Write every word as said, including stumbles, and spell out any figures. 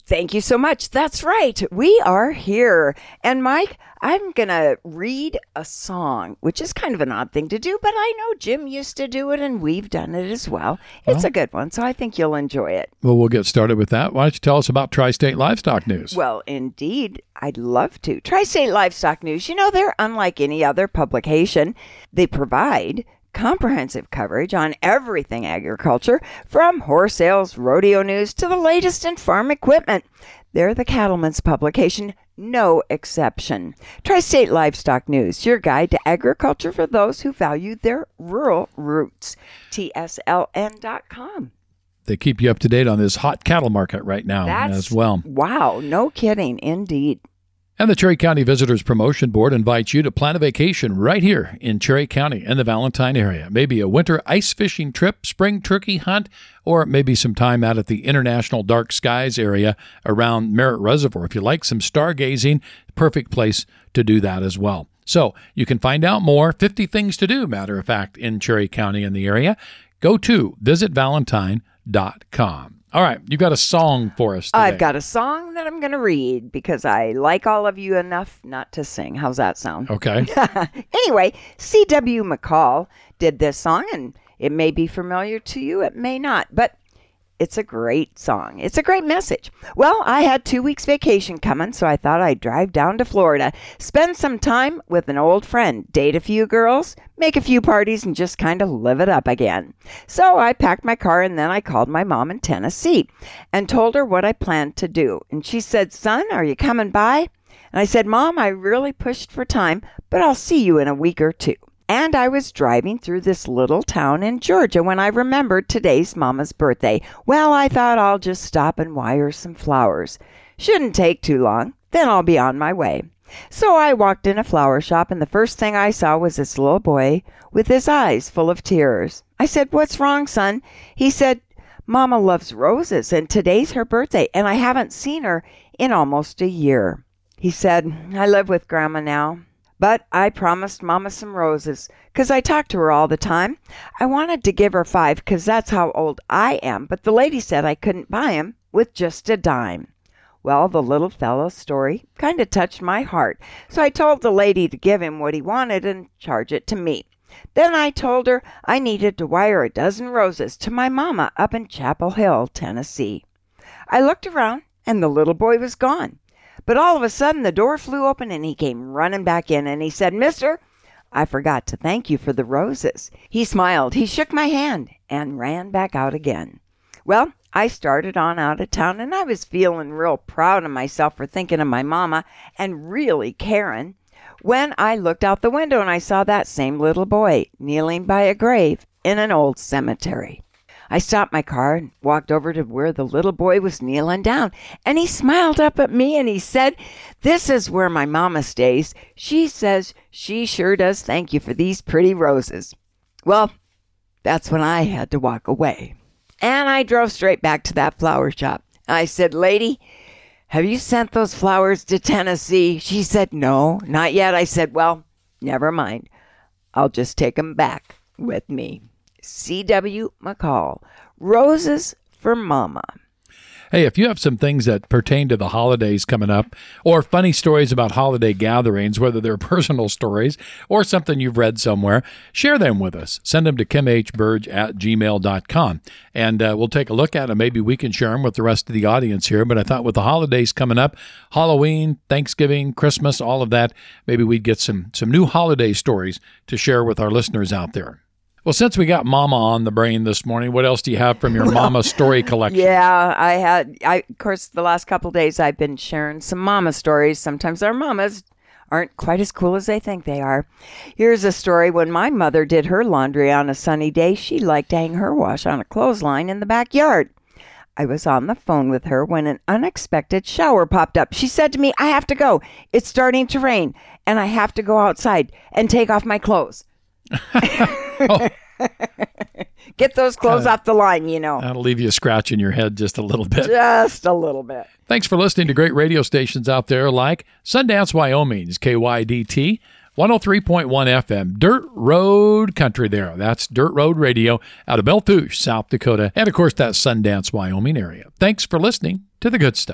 Thank you so much. That's right. We are here. And Mike, I'm going to read a song, which is kind of an odd thing to do, but I know Jim used to do it and we've done it as well. It's well, a good one, so I think you'll enjoy it. Well, we'll get started with that. Why don't you tell us about Tri-State Livestock News? Well, indeed, I'd love to. Tri-State Livestock News, you know, they're unlike any other publication. They provide comprehensive coverage on everything agriculture, from horse sales, rodeo news, to the latest in farm equipment. They're the cattleman's publication, no exception. Tri-State Livestock News, your guide to agriculture for those who value their rural roots. T S L N dot com. They keep you up to date on this hot cattle market right now That's, as well. Wow, no kidding, indeed. And the Cherry County Visitors Promotion Board invites you to plan a vacation right here in Cherry County and the Valentine area. Maybe a winter ice fishing trip, spring turkey hunt, or maybe some time out at the International Dark Skies area around Merritt Reservoir. If you like some stargazing, perfect place to do that as well. So you can find out more, fifty things to do, matter of fact, in Cherry County and the area. Go to visit valentine dot com. All right, you got a song for us today. I've got a song that I'm going to read because I like all of you enough not to sing. How's that sound? Okay. Anyway, C W McCall did this song, and it may be familiar to you, it may not, but it's a great song. It's a great message. Well, I had two weeks vacation coming, so I thought I'd drive down to Florida, spend some time with an old friend, date a few girls, make a few parties, and just kind of live it up again. So I packed my car, and then I called my mom in Tennessee and told her what I planned to do. And she said, "Son, are you coming by?" And I said, "Mom, I really pushed for time, but I'll see you in a week or two." And I was driving through this little town in Georgia when I remembered today's Mama's birthday. Well, I thought I'll just stop and wire some flowers. Shouldn't take too long, then I'll be on my way. So I walked in a flower shop, and the first thing I saw was this little boy with his eyes full of tears. I said, "What's wrong, son?" He said, "Mama loves roses, and today's her birthday, and I haven't seen her in almost a year." He said, "I live with Grandma now, but I promised Mama some roses because I talk to her all the time. I wanted to give her five because that's how old I am, but the lady said I couldn't buy 'em with just a dime." Well, the little fellow's story kind of touched my heart, so I told the lady to give him what he wanted and charge it to me. Then I told her I needed to wire a dozen roses to my mama up in Chapel Hill, Tennessee. I looked around, and the little boy was gone. But all of a sudden, the door flew open, and he came running back in, and he said, "Mister, I forgot to thank you for the roses." He smiled, he shook my hand, and ran back out again. Well, I started on out of town, and I was feeling real proud of myself for thinking of my mama and really caring, when I looked out the window and I saw that same little boy kneeling by a grave in an old cemetery. I stopped my car and walked over to where the little boy was kneeling down, and he smiled up at me and he said, "This is where my mama stays. She says she sure does thank you for these pretty roses." Well, that's when I had to walk away. And I drove straight back to that flower shop. I said, "Lady, have you sent those flowers to Tennessee?" She said, "No, not yet." I said, "Well, never mind. I'll just take them back with me." C W McCall, Roses for Mama. Hey, if you have some things that pertain to the holidays coming up, or funny stories about holiday gatherings, whether they're personal stories or something you've read somewhere, share them with us. Send them to kim h burge at gmail dot com, and uh, we'll take a look at them. Maybe we can share them with the rest of the audience here. But I thought with the holidays coming up, Halloween, Thanksgiving, Christmas, all of that, maybe we'd get some, some new holiday stories to share with our listeners out there. Well, since we got Mama on the brain this morning, what else do you have from your Mama story collection? Yeah, I had, I of course, the last couple of days I've been sharing some Mama stories. Sometimes our mamas aren't quite as cool as they think they are. Here's a story. When my mother did her laundry on a sunny day, she liked to hang her wash on a clothesline in the backyard. I was on the phone with her when an unexpected shower popped up. She said to me, "I have to go. It's starting to rain, and I have to go outside and take off my clothes." Oh. Get those clothes uh, off the line, you know. That'll leave you scratching your head just a little bit. Just a little bit. Thanks for listening to great radio stations out there like Sundance, Wyoming's K Y D T, one oh three point one F M, Dirt Road Country there. That's Dirt Road Radio out of Belle Fourche, South Dakota, and of course that Sundance, Wyoming area. Thanks for listening to The Good Stuff.